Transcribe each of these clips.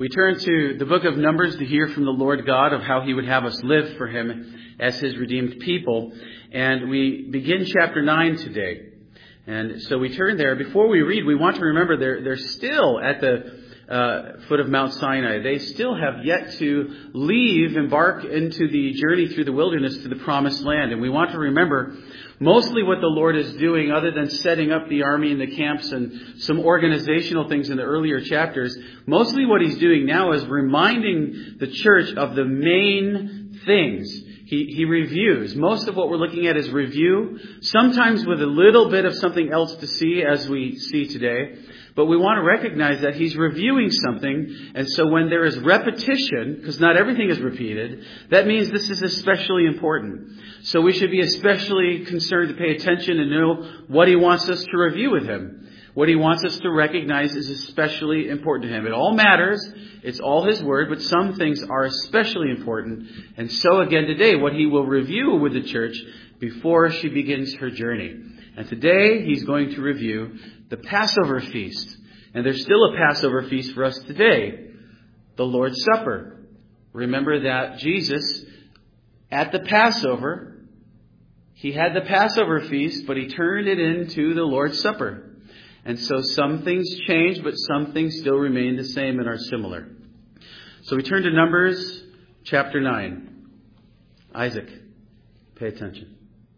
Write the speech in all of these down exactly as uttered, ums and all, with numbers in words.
We turn to the book of Numbers to hear from the Lord God of how He would have us live for Him as His redeemed people. And we begin chapter nine today. And so we turn there. Before we read, we want to remember they're, they're still at the uh, foot of Mount Sinai. They still have yet to leave, embark into the journey through the wilderness to the promised land. And we want to remember mostly what the Lord is doing, other than setting up the army and the camps and some organizational things in the earlier chapters. Mostly what He's doing now is reminding the church of the main things. He, he reviews. Most of what we're looking at is review, sometimes with a little bit of something else to see, as we see today. But we want to recognize that He's reviewing something. And so when there is repetition, because not everything is repeated, that means this is especially important. So we should be especially concerned to pay attention and know what He wants us to review with Him. What He wants us to recognize is especially important to Him. It all matters. It's all His Word, but some things are especially important. And so again today, what He will review with the church before she begins her journey. And today He's going to review the Passover feast. And there's still a Passover feast for us today. The Lord's Supper. Remember that Jesus, at the Passover, He had the Passover feast, but He turned it into the Lord's Supper. And so some things change, but some things still remain the same and are similar. So we turn to Numbers chapter nine. Isaac, pay attention.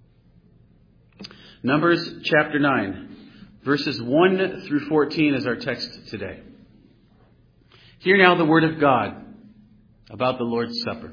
Numbers chapter nine, verses one through fourteen is our text today. Hear now the word of God about the Lord's Supper.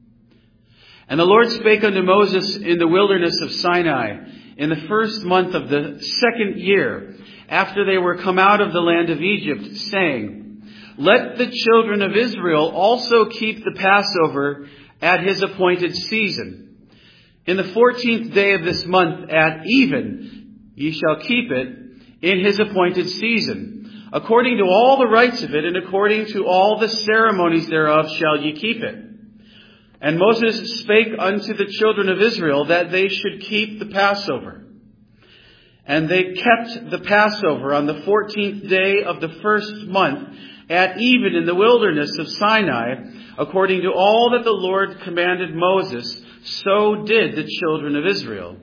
And the Lord spake unto Moses in the wilderness of Sinai in the first month of the second year, after they were come out of the land of Egypt, saying, Let the children of Israel also keep the Passover at his appointed season. In the fourteenth day of this month at even ye shall keep it in his appointed season. According to all the rites of it, and according to all the ceremonies thereof shall ye keep it. And Moses spake unto the children of Israel that they should keep the Passover. And they kept the Passover on the fourteenth day of the first month at even in the wilderness of Sinai, according to all that the Lord commanded Moses, so did the children of Israel.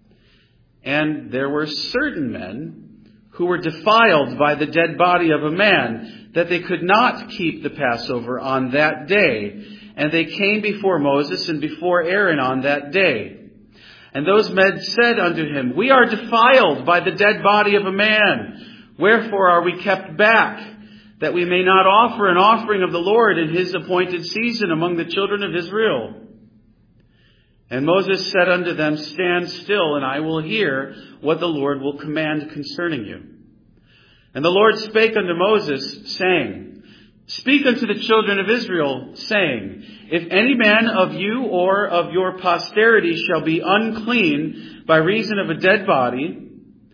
And there were certain men who were defiled by the dead body of a man, that they could not keep the Passover on that day. And they came before Moses and before Aaron on that day. And those men said unto him, We are defiled by the dead body of a man. Wherefore are we kept back, that we may not offer an offering of the Lord in his appointed season among the children of Israel? And Moses said unto them, Stand still, and I will hear what the Lord will command concerning you. And the Lord spake unto Moses, saying, Speak unto the children of Israel, saying, If any man of you or of your posterity shall be unclean by reason of a dead body,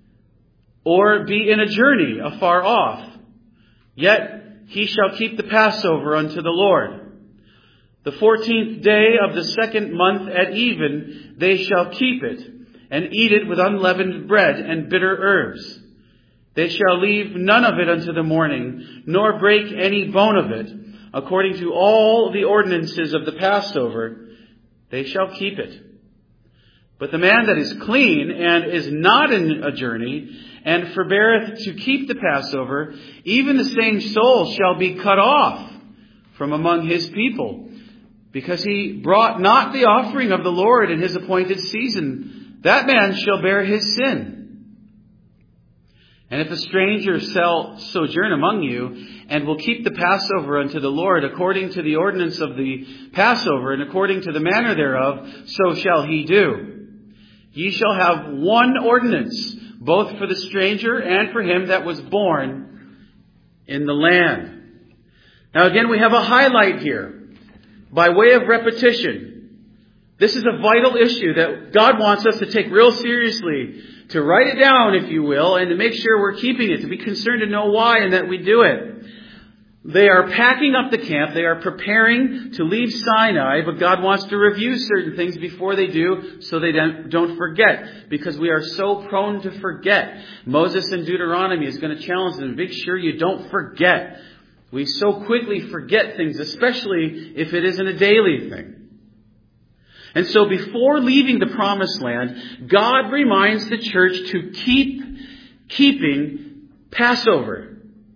or be in a journey afar off, yet he shall keep the Passover unto the Lord. The fourteenth day of the second month at even they shall keep it, and eat it with unleavened bread and bitter herbs. They shall leave none of it unto the morning, nor break any bone of it. According to all the ordinances of the Passover, they shall keep it. But the man that is clean and is not in a journey, and forbeareth to keep the Passover, even the same soul shall be cut off from among his people, because he brought not the offering of the Lord in his appointed season. That man shall bear his sin. And if a stranger shall sojourn among you, and will keep the Passover unto the Lord according to the ordinance of the Passover, and according to the manner thereof, so shall he do. Ye shall have one ordinance, both for the stranger and for him that was born in the land. Now again, we have a highlight here, by way of repetition. This is a vital issue that God wants us to take real seriously, to write it down, if you will, and to make sure we're keeping it, to be concerned to know why and that we do it. They are packing up the camp. They are preparing to leave Sinai, but God wants to review certain things before they do, so they don't forget, because we are so prone to forget. Moses in Deuteronomy is going to challenge them. Make sure you don't forget We so quickly forget things, especially if it isn't a daily thing. And so before leaving the promised land, God reminds the church to keep keeping Passover.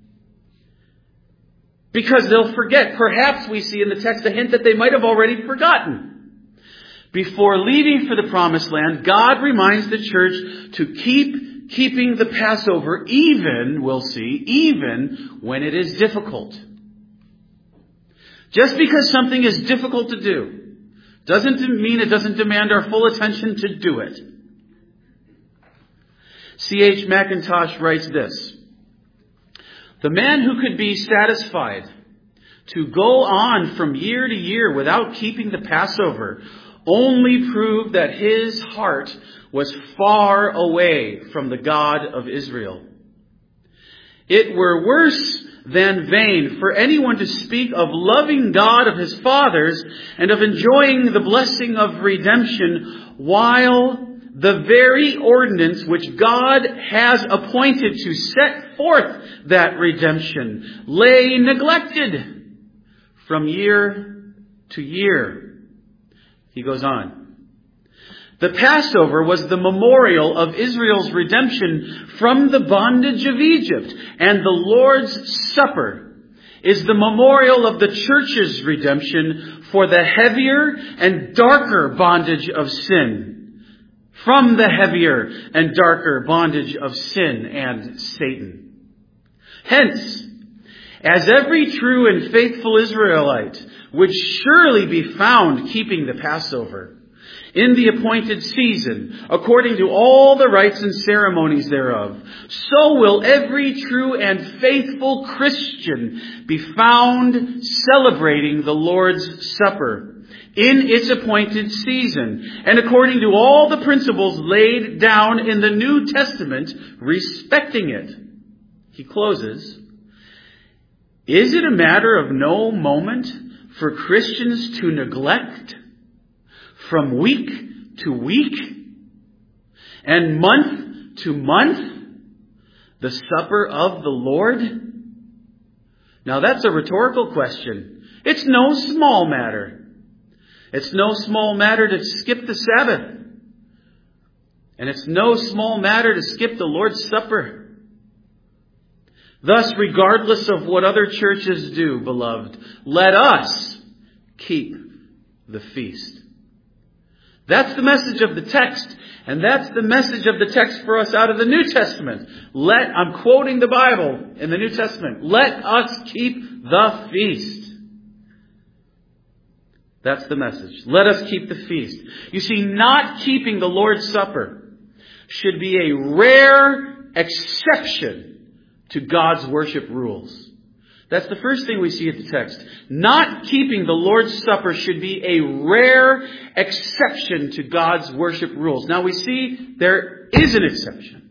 Because they'll forget. Perhaps we see in the text a hint that they might have already forgotten. Before leaving for the promised land, God reminds the church to keep keeping the Passover, even, we'll see, even when it is difficult. Just because something is difficult to do doesn't mean it doesn't demand our full attention to do it. C H Mackintosh writes this: the man who could be satisfied to go on from year to year without keeping the Passover only proved that his heart was far away from the God of Israel. It were worse than vain for anyone to speak of loving God of his fathers and of enjoying the blessing of redemption, while the very ordinance which God has appointed to set forth that redemption lay neglected from year to year. He goes on. The Passover was the memorial of Israel's redemption from the bondage of Egypt, and the Lord's Supper is the memorial of the church's redemption for the heavier and darker bondage of sin, from the heavier and darker bondage of sin and Satan. Hence, as every true and faithful Israelite would surely be found keeping the Passover in the appointed season, according to all the rites and ceremonies thereof, so will every true and faithful Christian be found celebrating the Lord's Supper in its appointed season, and according to all the principles laid down in the New Testament respecting it. He closes, is it a matter of no moment for Christians to neglect from week to week and month to month the supper of the Lord? Now that's a rhetorical question. It's no small matter. It's no small matter to skip the Sabbath. And it's no small matter to skip the Lord's Supper. Thus, regardless of what other churches do, beloved, let us keep the feast. That's the message of the text. And that's the message of the text for us out of the New Testament. Let, I'm quoting the Bible in the New Testament. Let us keep the feast. That's the message. Let us keep the feast. You see, not keeping the Lord's Supper should be a rare exception to God's worship rules. That's the first thing we see at the text. Not keeping the Lord's Supper should be a rare exception to God's worship rules. Now we see there is an exception,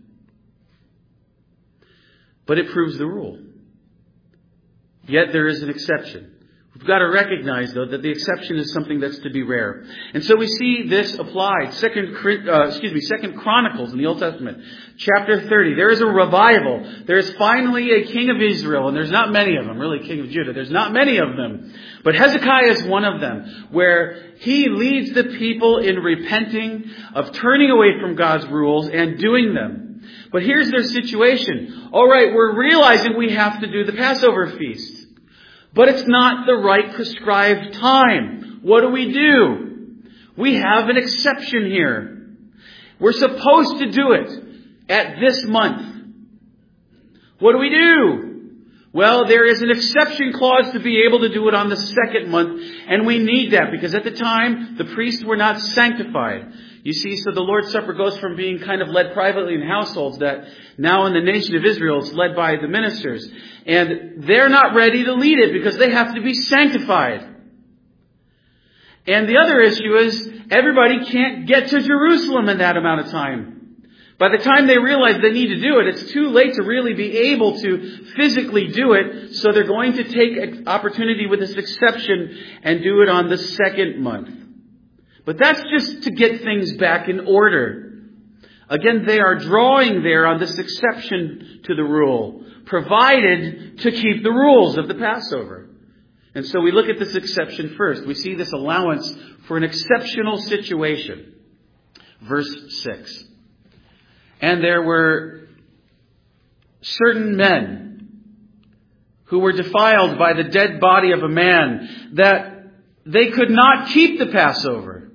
but it proves the rule. Yet there is an exception. We've got to recognize, though, that the exception is something that's to be rare. And so we see this applied. Second, uh, excuse me, Second Chronicles in the Old Testament, chapter thirty. There is a revival. There is finally a king of Israel, and there's not many of them, really, king of Judah. There's not many of them. But Hezekiah is one of them, where he leads the people in repenting, of turning away from God's rules and doing them. But here's their situation. All right, we're realizing we have to do the Passover feast. But it's not the right prescribed time. What do we do? We have an exception here. We're supposed to do it at this month. What do we do? Well, there is an exception clause to be able to do it on the second month. And we need that because at the time, the priests were not sanctified. You see, so the Lord's Supper goes from being kind of led privately in households that now in the nation of Israel it's led by the ministers. And they're not ready to lead it because they have to be sanctified. And the other issue is everybody can't get to Jerusalem in that amount of time. By the time they realize they need to do it, it's too late to really be able to physically do it. So they're going to take opportunity with this exception and do it on the second month. But that's just to get things back in order. Again, they are drawing there on this exception to the rule. provided to keep the rules of the Passover. And so we look at this exception first. We see this allowance for an exceptional situation. Verse six. And there were certain men who were defiled by the dead body of a man, that they could not keep the Passover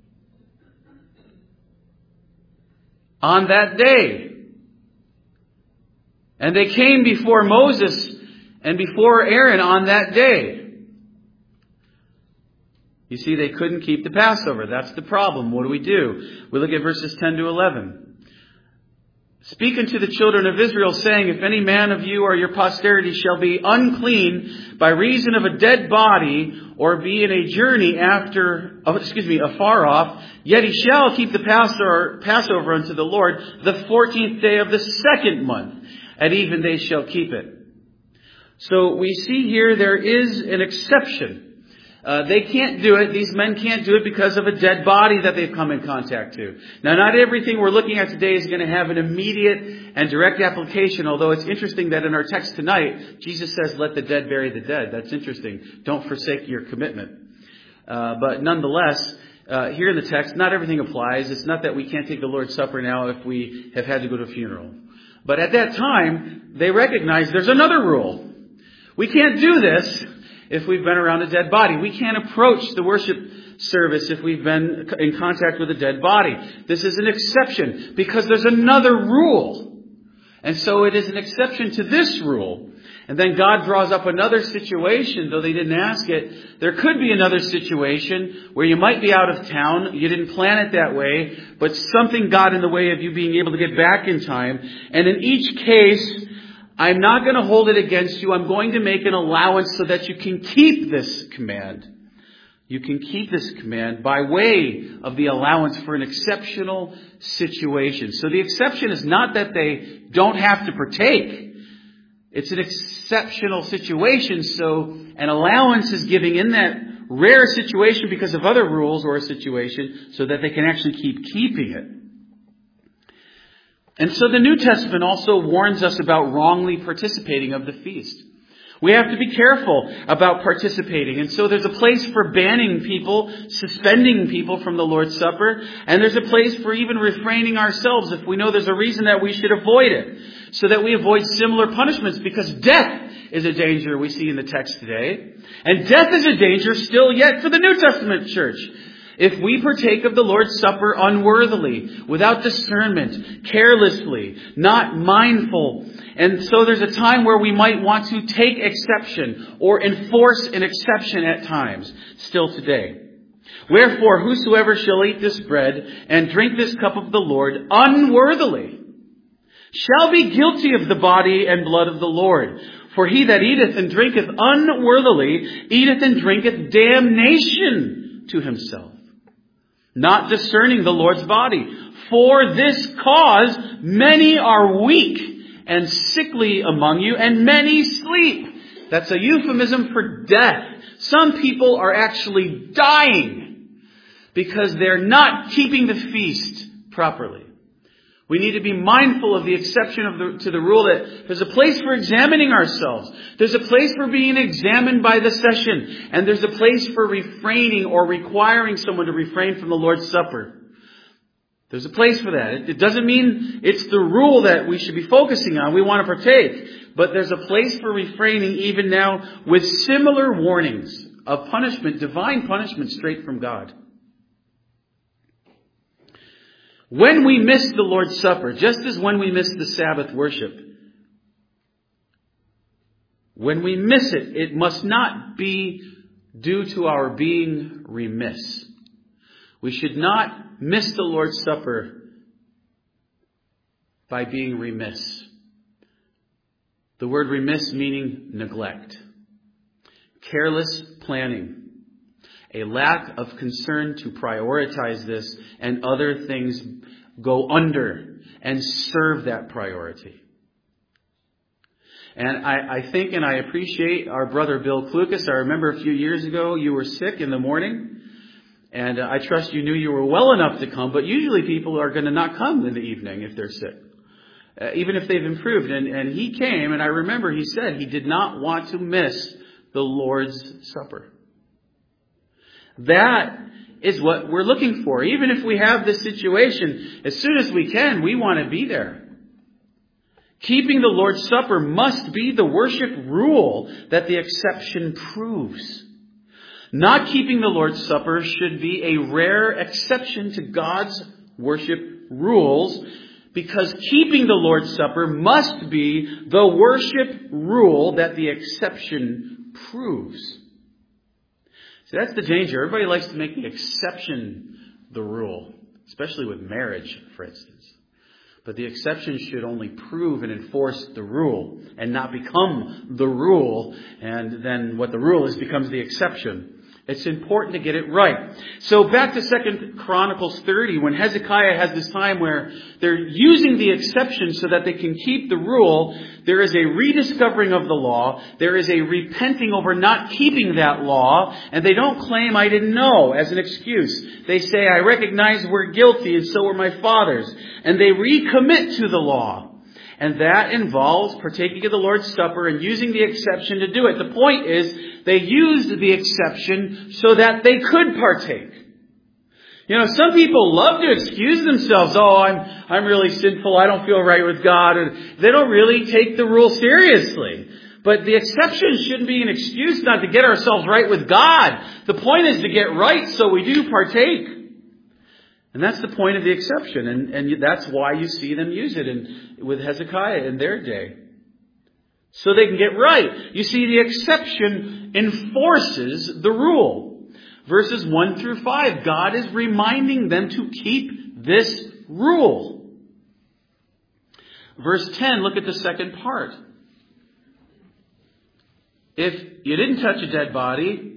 on that day. And they came before Moses and before Aaron on that day. You see, they couldn't keep the Passover. That's the problem. What do we do? We look at verses ten to eleven. Speak unto the children of Israel, saying, if any man of you or your posterity shall be unclean by reason of a dead body, or be in a journey after, oh, excuse me, afar off, yet he shall keep the Passover, Passover unto the Lord the fourteenth day of the second month. At even they shall keep it. So we see here there is an exception. Uh, they can't do it. These men can't do it because of a dead body that they've come in contact to. Now, not everything we're looking at today is going to have an immediate and direct application, although it's interesting that in our text tonight, Jesus says, let the dead bury the dead. That's interesting. Don't forsake your commitment. Uh, but nonetheless, uh, here in the text, not everything applies. It's not that we can't take the Lord's Supper now if we have had to go to a funeral. But at that time, they recognize there's another rule. We can't do this if we've been around a dead body. We can't approach the worship service if we've been in contact with a dead body. This is an exception because there's another rule. And so it is an exception to this rule. And then God draws up another situation, though they didn't ask it. There could be another situation where you might be out of town. You didn't plan it that way, but something got in the way of you being able to get back in time. And in each case, I'm not going to hold it against you. I'm going to make an allowance so that you can keep this command. You can keep this command by way of the allowance for an exceptional situation. So the exception is not that they don't have to partake. It's an exceptional situation. So an allowance is giving in that rare situation because of other rules or a situation so that they can actually keep keeping it. And so the New Testament also warns us about wrongly participating of the feast. We have to be careful about participating. And so there's a place for banning people, suspending people from the Lord's Supper. And there's a place for even refraining ourselves if we know there's a reason that we should avoid it. So that we avoid similar punishments, because death is a danger we see in the text today. And death is a danger still yet for the New Testament church. If we partake of the Lord's Supper unworthily, without discernment, carelessly, not mindful. And so there's a time where we might want to take exception or enforce an exception at times, still today. Wherefore, whosoever shall eat this bread and drink this cup of the Lord unworthily shall be guilty of the body and blood of the Lord. For he that eateth and drinketh unworthily eateth and drinketh damnation to himself, not discerning the Lord's body. For this cause many are weak and sickly among you, and many sleep. That's a euphemism for death. Some people are actually dying because they're not keeping the feast properly. We need to be mindful of the exception of the, to the rule that there's a place for examining ourselves. There's a place for being examined by the session. And there's a place for refraining or requiring someone to refrain from the Lord's Supper. There's a place for that. It, it doesn't mean it's the rule that we should be focusing on. We want to partake. But there's a place for refraining even now with similar warnings of punishment, divine punishment straight from God. When we miss the Lord's Supper, just as when we miss the Sabbath worship, when we miss it, it must not be due to our being remiss. We should not miss the Lord's Supper by being remiss. The word remiss meaning neglect, careless planning, a lack of concern to prioritize this, and other things go under and serve that priority. And I, I think and I appreciate our brother Bill Klukas. I remember a few years ago you were sick in the morning, and I trust you knew you were well enough to come, but usually people are going to not come in the evening if they're sick. uh, even if they've improved. And, and he came, and I remember he said he did not want to miss the Lord's Supper. That is what we're looking for. Even if we have this situation, as soon as we can, we want to be there. Keeping the Lord's Supper must be the worship rule that the exception proves. Not keeping the Lord's Supper should be a rare exception to God's worship rules, because keeping the Lord's Supper must be the worship rule that the exception proves. See, that's the danger. Everybody likes to make the exception the rule, especially with marriage, for instance. But the exception should only prove and enforce the rule and not become the rule. And then what the rule is becomes the exception. It's important to get it right. So back to Second Chronicles thirty, when Hezekiah has this time where they're using the exception so that they can keep the rule, there is a rediscovering of the law. There is a repenting over not keeping that law. And they don't claim, I didn't know, as an excuse. They say, I recognize we're guilty and so were my fathers. And they recommit to the law. And that involves partaking of the Lord's Supper and using the exception to do it. The point is, they used the exception so that they could partake. You know, some people love to excuse themselves. Oh, I'm I'm really sinful. I don't feel right with God. And they don't really take the rule seriously. But the exception shouldn't be an excuse not to get ourselves right with God. The point is to get right so we do partake. And that's the point of the exception. And, and that's why you see them use it in, with Hezekiah in their day. So they can get right. You see, the exception enforces the rule. Verses one through five, God is reminding them to keep this rule. Verse ten, look at the second part. If you didn't touch a dead body,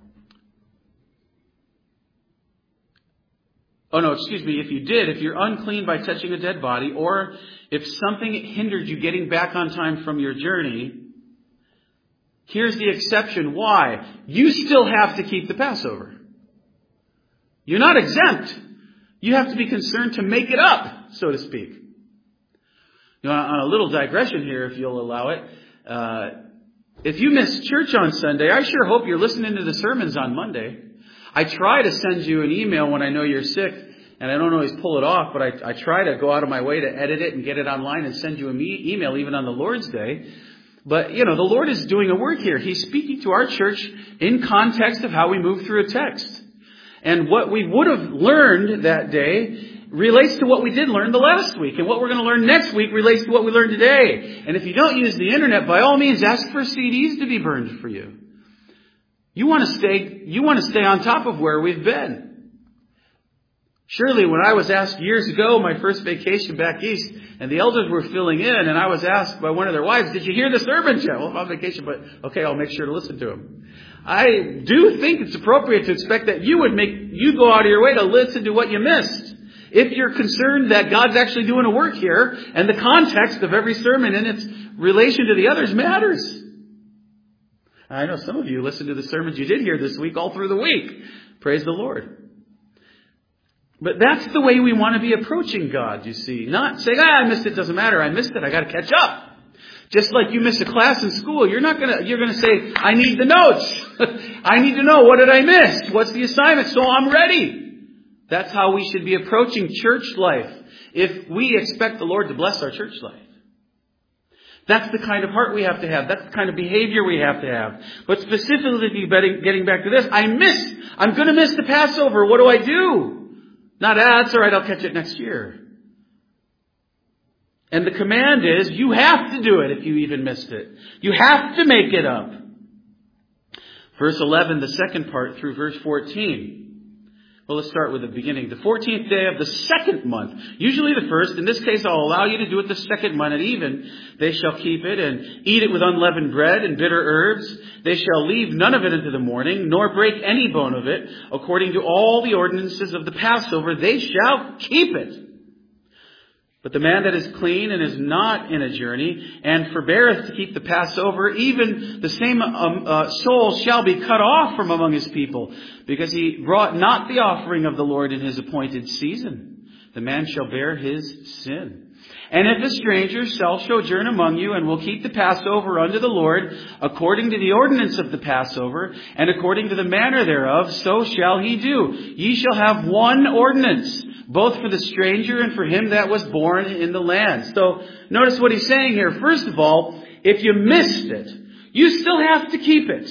Oh, no, excuse me. If you did, if you're unclean by touching a dead body, or if something hindered you getting back on time from your journey, here's the exception. Why? You still have to keep the Passover. You're not exempt. You have to be concerned to make it up, so to speak. You know, on a little digression here, if you'll allow it, uh, if you miss church on Sunday, I sure hope you're listening to the sermons on Monday. I try to send you an email when I know you're sick, and I don't always pull it off, but I, I try to go out of my way to edit it and get it online and send you an e- email even on the Lord's Day. But, you know, the Lord is doing a work here. He's speaking to our church in context of how we move through a text. And what we would have learned that day relates to what we did learn the last week. And what we're going to learn next week relates to what we learned today. And if you don't use the internet, by all means, ask for C Ds to be burned for you. You want to stay, you want to stay on top of where we've been. Surely when I was asked years ago, my first vacation back east, and the elders were filling in, and I was asked by one of their wives, did you hear the sermon, Joe? Well, I'm on vacation, but okay, I'll make sure to listen to him. I do think it's appropriate to expect that you would make, you go out of your way to listen to what you missed. If you're concerned that God's actually doing a work here, and the context of every sermon and its relation to the others matters. I know some of you listened to the sermons you did hear this week all through the week. Praise the Lord. But that's the way we want to be approaching God, you see. Not saying, ah, I missed it, doesn't matter, I missed it, I got to catch up. Just like you missed a class in school, you're not going to, you're going to say, I need the notes. I need to know, what did I miss? What's the assignment? So I'm ready. That's how we should be approaching church life if we expect the Lord to bless our church life. That's the kind of heart we have to have. That's the kind of behavior we have to have. But specifically getting back to this, I miss, I'm going to miss the Passover. What do I do? Not, ah, that's all right, I'll catch it next year. And the command is, you have to do it if you even missed it. You have to make it up. Verse eleven, the second part through verse fourteen. Well, let's start with the beginning. The fourteenth day of the second month. Usually the first. In this case, I'll allow you to do it the second month at even. They shall keep it and eat it with unleavened bread and bitter herbs. They shall leave none of it into the morning, nor break any bone of it. According to all the ordinances of the Passover, they shall keep it. But the man that is clean and is not in a journey, and forbeareth to keep the Passover, even the same um, uh, soul shall be cut off from among his people, because he brought not the offering of the Lord in his appointed season. The man shall bear his sin. And if a stranger shall sojourn among you, and will keep the Passover unto the Lord, according to the ordinance of the Passover, and according to the manner thereof, so shall he do. Ye shall have one ordinance, both for the stranger and for him that was born in the land. So notice what he's saying here. First of all, if you missed it, you still have to keep it.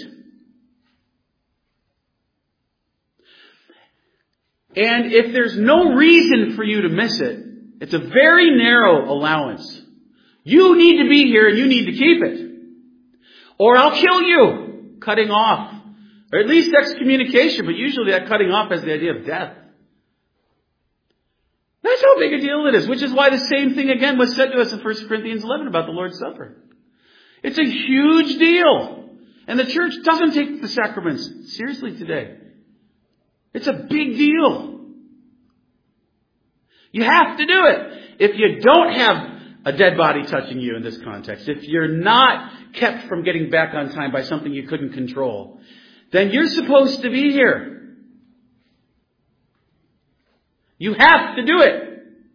And if there's no reason for you to miss it, it's a very narrow allowance. You need to be here and you need to keep it. Or I'll kill you. Cutting off. Or at least excommunication, but usually that cutting off has the idea of death. That's how big a deal it is, which is why the same thing again was said to us in First Corinthians eleven about the Lord's Supper. It's a huge deal. And the church doesn't take the sacraments seriously today. It's a big deal. You have to do it. If you don't have a dead body touching you in this context, if you're not kept from getting back on time by something you couldn't control, then you're supposed to be here. You have to do it.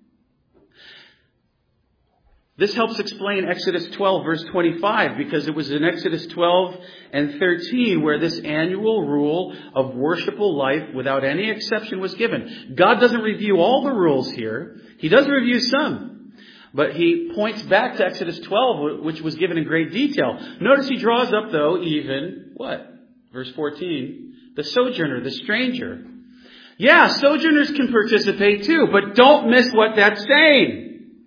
This helps explain Exodus twelve, verse twenty-five, because it was in Exodus twelve and thirteen where this annual rule of worshipful life without any exception was given. God doesn't review all the rules here. He does review some. But he points back to Exodus twelve, which was given in great detail. Notice he draws up, though, even, what? Verse fourteen. The sojourner, the stranger. Yeah, sojourners can participate too, but don't miss what that's saying.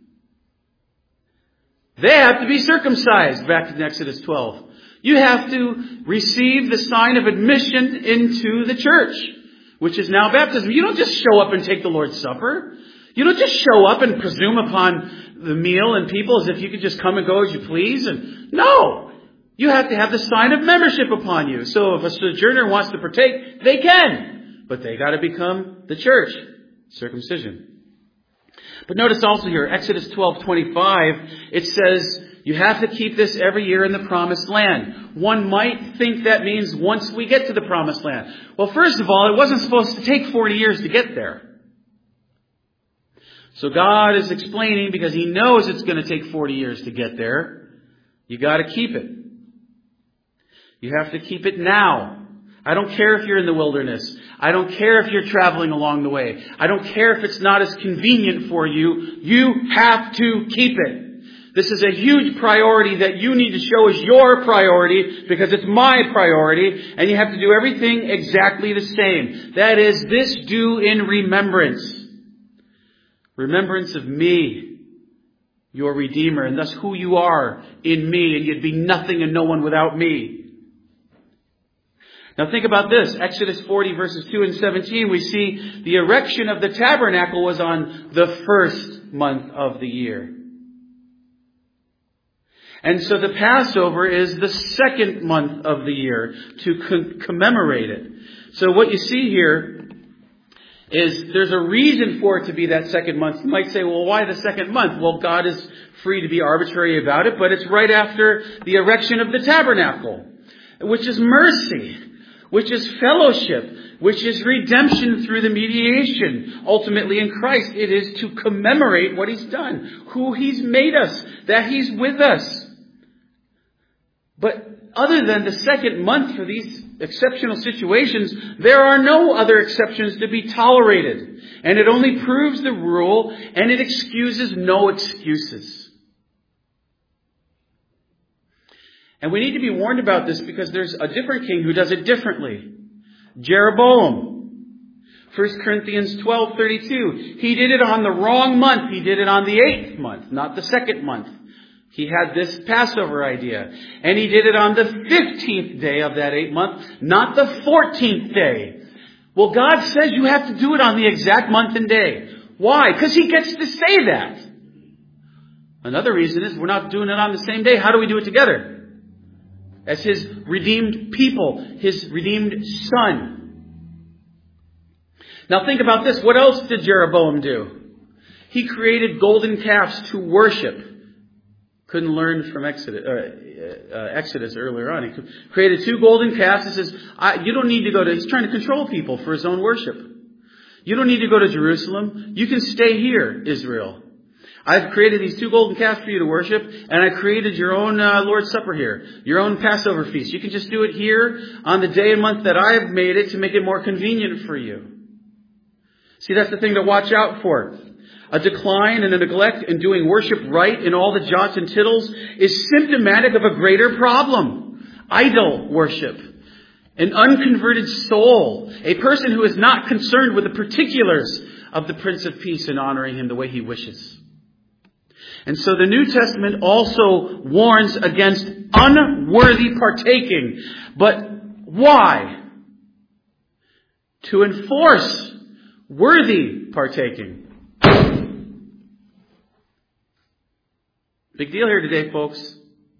They have to be circumcised, back in Exodus twelve. You have to receive the sign of admission into the church, which is now baptism. You don't just show up and take the Lord's Supper. You don't just show up and presume upon the meal and people as if you could just come and go as you please. And no! You have to have the sign of membership upon you. So if a sojourner wants to partake, they can. But they got to become the church. Circumcision. But notice also here, Exodus twelve twenty-five, it says you have to keep this every year in the promised land. One might think that means once we get to the promised land. Well, first of all, it wasn't supposed to take forty years to get there. So God is explaining, because he knows it's going to take forty years to get there, you got to keep it. You have to keep it now. I don't care if you're in the wilderness. I don't care if you're traveling along the way. I don't care if it's not as convenient for you. You have to keep it. This is a huge priority that you need to show as your priority, because it's my priority, and you have to do everything exactly the same. That is, this do in remembrance. Remembrance of me, your Redeemer, and thus who you are in me, and you'd be nothing and no one without me. Now think about this. Exodus forty verses two and seventeen, we see the erection of the tabernacle was on the first month of the year. And so the Passover is the second month of the year to co- commemorate it. So what you see here is there's a reason for it to be that second month. You might say, well, why the second month? Well, God is free to be arbitrary about it, but it's right after the erection of the tabernacle, which is mercy, which is fellowship, which is redemption through the mediation, ultimately in Christ. It is to commemorate what he's done, who he's made us, that he's with us. But other than the second month for these exceptional situations, there are no other exceptions to be tolerated. And it only proves the rule, and it excuses no excuses. And we need to be warned about this, because there's a different king who does it differently. Jeroboam. First Corinthians twelve thirty-two. He did it on the wrong month. He did it on the eighth month, not the second month. He had this Passover idea. And he did it on the fifteenth day of that eighth month, not the fourteenth day. Well, God says you have to do it on the exact month and day. Why? Because he gets to say that. Another reason is we're not doing it on the same day. How do we do it together? As his redeemed people, his redeemed son. Now think about this. What else did Jeroboam do? He created golden calves to worship. Couldn't learn from Exodus, uh, uh, Exodus earlier on. He created two golden calves. He says, I, you don't need to go to, he's trying to control people for his own worship. You don't need to go to Jerusalem. You can stay here, Israel. I've created these two golden calves for you to worship, and I created your own uh, Lord's Supper here, your own Passover feast. You can just do it here on the day and month that I've made it to make it more convenient for you. See, that's the thing to watch out for. A decline and a neglect in doing worship right in all the jots and tittles is symptomatic of a greater problem. Idol worship. An unconverted soul. A person who is not concerned with the particulars of the Prince of Peace and honoring Him the way He wishes. And so the New Testament also warns against unworthy partaking. But why? To enforce worthy partaking. Big deal here today, folks.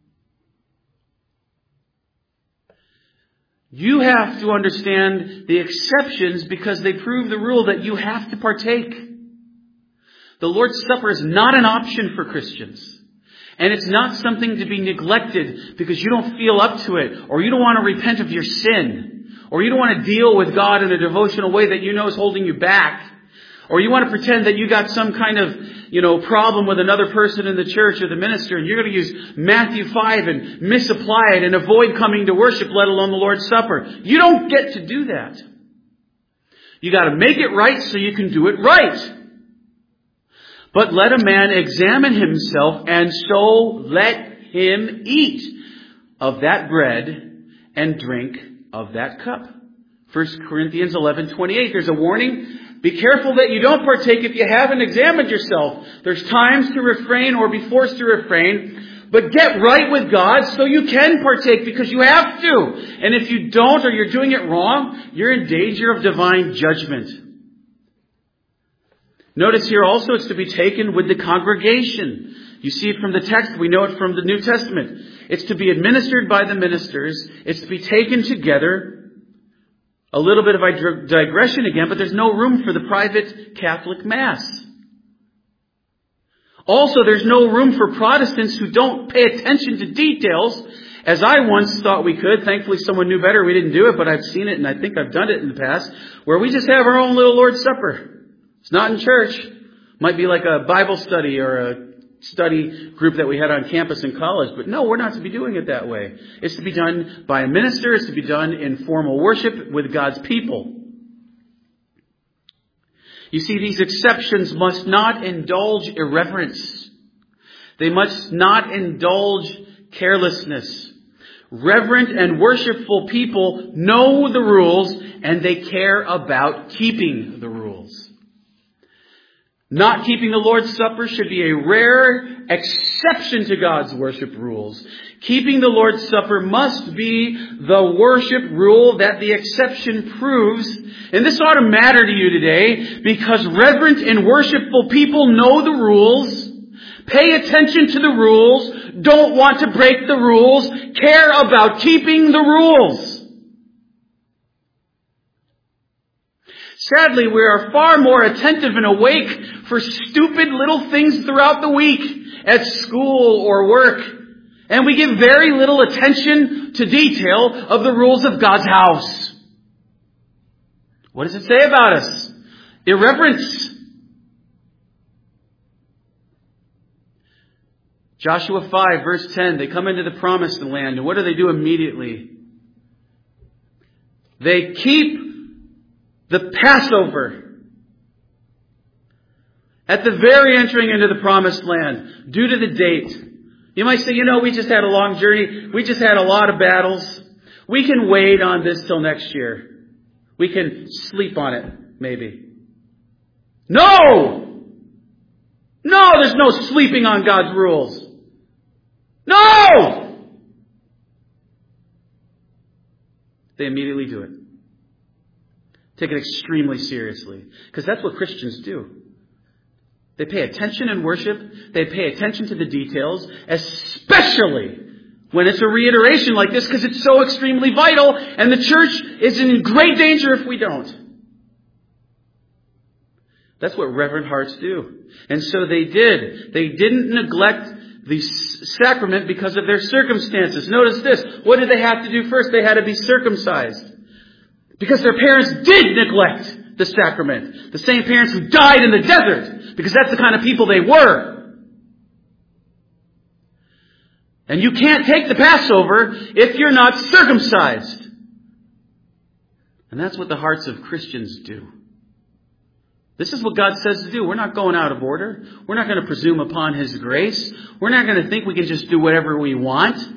You have to understand the exceptions because they prove the rule that you have to partake. The Lord's Supper is not an option for Christians. And it's not something to be neglected because you don't feel up to it, or you don't want to repent of your sin, or you don't want to deal with God in a devotional way that you know is holding you back, or you want to pretend that you got some kind of, you know, problem with another person in the church or the minister, and you're going to use Matthew five and misapply it and avoid coming to worship, let alone the Lord's Supper. You don't get to do that. You got to make it right so you can do it right. But let a man examine himself, and so let him eat of that bread and drink of that cup. First Corinthians eleven twenty-eight. There's a warning. Be careful that you don't partake if you haven't examined yourself. There's times to refrain or be forced to refrain. But get right with God so you can partake because you have to. And if you don't, or you're doing it wrong, you're in danger of divine judgment. Notice here also it's to be taken with the congregation. You see it from the text. We know it from the New Testament. It's to be administered by the ministers. It's to be taken together. A little bit of a digression again, but there's no room for the private Catholic Mass. Also, there's no room for Protestants who don't pay attention to details, as I once thought we could. Thankfully, someone knew better. We didn't do it, but I've seen it, and I think I've done it in the past, where we just have our own little Lord's Supper. It's not in church. Might be like a Bible study or a study group that we had on campus in college. But no, we're not to be doing it that way. It's to be done by a minister. It's to be done in formal worship with God's people. You see, these exceptions must not indulge irreverence. They must not indulge carelessness. Reverent and worshipful people know the rules, and they care about keeping the rules. Not keeping the Lord's Supper should be a rare exception to God's worship rules. Keeping the Lord's Supper must be the worship rule that the exception proves. And this ought to matter to you today because reverent and worshipful people know the rules, pay attention to the rules, don't want to break the rules, care about keeping the rules. Sadly, we are far more attentive and awake for stupid little things throughout the week at school or work. And we give very little attention to detail of the rules of God's house. What does it say about us? Irreverence. Joshua five, verse ten, they come into the promised land, and what do they do immediately? They keep the Passover. At the very entering into the promised land, due to the date. You might say, you know, we just had a long journey. We just had a lot of battles. We can wait on this till next year. We can sleep on it, maybe. No! No, there's no sleeping on God's rules. No! They immediately do it. Take it extremely seriously. Because that's what Christians do. They pay attention in worship. They pay attention to the details, especially when it's a reiteration like this, because it's so extremely vital, and the church is in great danger if we don't. That's what reverent hearts do. And so they did. They didn't neglect the sacrament because of their circumstances. Notice this. What did they have to do first? They had to be circumcised. Because their parents did neglect the sacrament. The same parents who died in the desert. Because that's the kind of people they were. And you can't take the Passover if you're not circumcised. And that's what the hearts of Christians do. This is what God says to do. We're not going out of order. We're not going to presume upon His grace. We're not going to think we can just do whatever we want.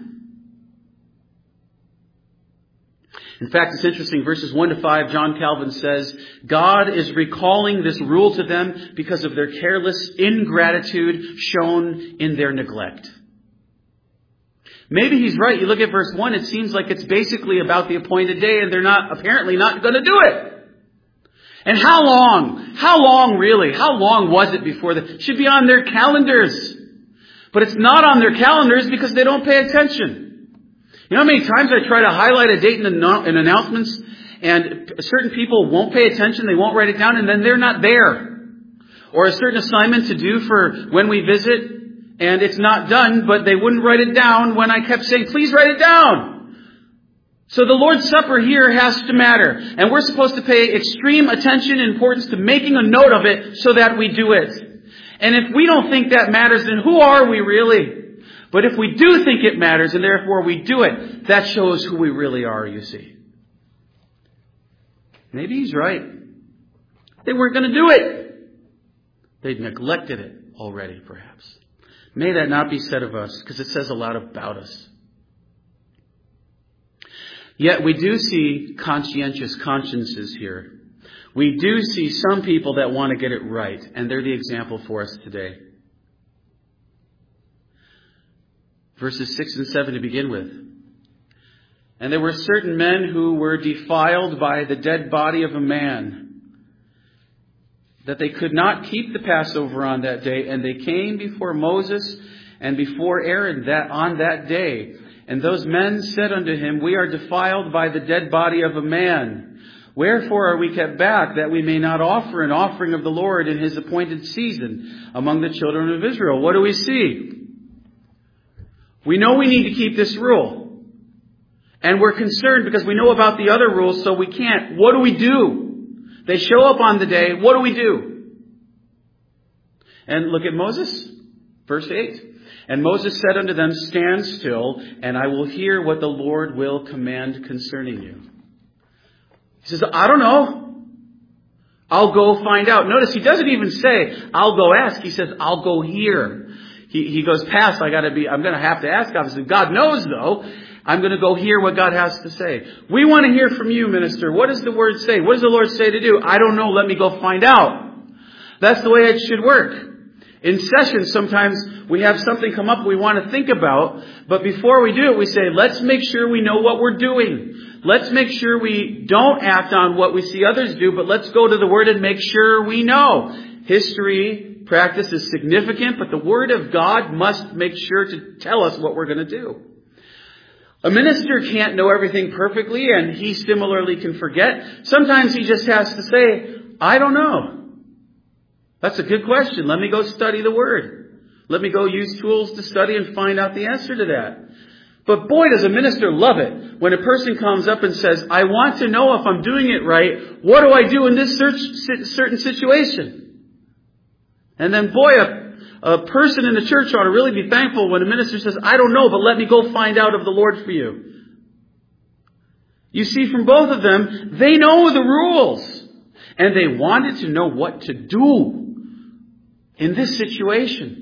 In fact, it's interesting. Verses one to five, John Calvin says, God is recalling this rule to them because of their careless ingratitude shown in their neglect. Maybe he's right. You look at verse one, it seems like it's basically about the appointed day, and they're not, apparently not going to do it. And how long? How long really? How long was it before that? It should be on their calendars. But it's not on their calendars because they don't pay attention. You know how many times I try to highlight a date in, in announcements and certain people won't pay attention, they won't write it down, and then they're not there. Or a certain assignment to do for when we visit, and it's not done, but they wouldn't write it down when I kept saying, please write it down. So the Lord's Supper here has to matter. And we're supposed to pay extreme attention and importance to making a note of it so that we do it. And if we don't think that matters, then who are we really? But if we do think it matters and therefore we do it, that shows who we really are, you see. Maybe he's right. They weren't going to do it. They'd neglected it already, perhaps. May that not be said of us, because it says a lot about us. Yet we do see conscientious consciences here. We do see some people that want to get it right, and they're the example for us today. Verses six and seven to begin with. And there were certain men who were defiled by the dead body of a man, that they could not keep the Passover on that day, and they came before Moses and before Aaron that on that day. And those men said unto him, we are defiled by the dead body of a man. Wherefore are we kept back, that we may not offer an offering of the Lord in His appointed season among the children of Israel? What do we see? We know we need to keep this rule. And we're concerned because we know about the other rules, so we can't. What do we do? They show up on the day. What do we do? And look at Moses. Verse eight. And Moses said unto them, stand still, and I will hear what the Lord will command concerning you. He says, I don't know. I'll go find out. Notice he doesn't even say, I'll go ask. He says, I'll go hear. He, he goes past, I gotta be, I'm gonna have to ask, obviously. God knows though. I'm gonna go hear what God has to say. We want to hear from you, minister. What does the word say? What does the Lord say to do? I don't know. Let me go find out. That's the way it should work. In sessions, sometimes we have something come up we want to think about, but before we do it, we say, let's make sure we know what we're doing. Let's make sure we don't act on what we see others do, but let's go to the Word and make sure we know. History, practice is significant, but the Word of God must make sure to tell us what we're going to do. A minister can't know everything perfectly, and he similarly can forget. Sometimes he just has to say, I don't know. That's a good question. Let me go study the Word. Let me go use tools to study and find out the answer to that. But boy, does a minister love it when a person comes up and says, I want to know if I'm doing it right. What do I do in this certain situation? And then boy, a, a person in the church ought to really be thankful when a minister says, I don't know, but let me go find out of the Lord for you. You see, from both of them, they know the rules. And they wanted to know what to do in this situation.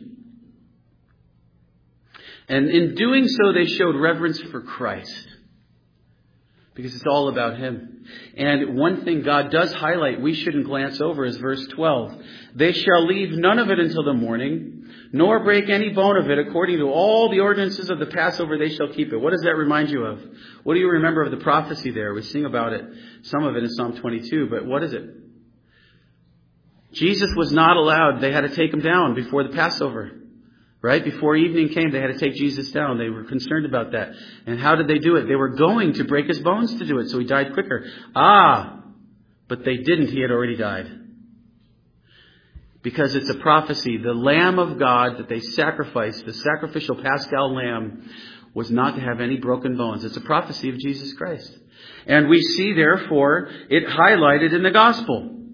And in doing so, they showed reverence for Christ. Because it's all about Him. And one thing God does highlight we shouldn't glance over is verse twelve. They shall leave none of it until the morning, nor break any bone of it. According to all the ordinances of the Passover, they shall keep it. What does that remind you of? What do you remember of the prophecy there? We sing about it, some of it in Psalm twenty-two, but what is it? Jesus was not allowed. They had to take Him down before the Passover. Right? Before evening came, they had to take Jesus down. They were concerned about that. And how did they do it? They were going to break His bones to do it, so He died quicker. Ah! But they didn't. He had already died. Because it's a prophecy. The Lamb of God that they sacrificed, the sacrificial Paschal Lamb, was not to have any broken bones. It's a prophecy of Jesus Christ. And we see, therefore, it highlighted in the Gospel.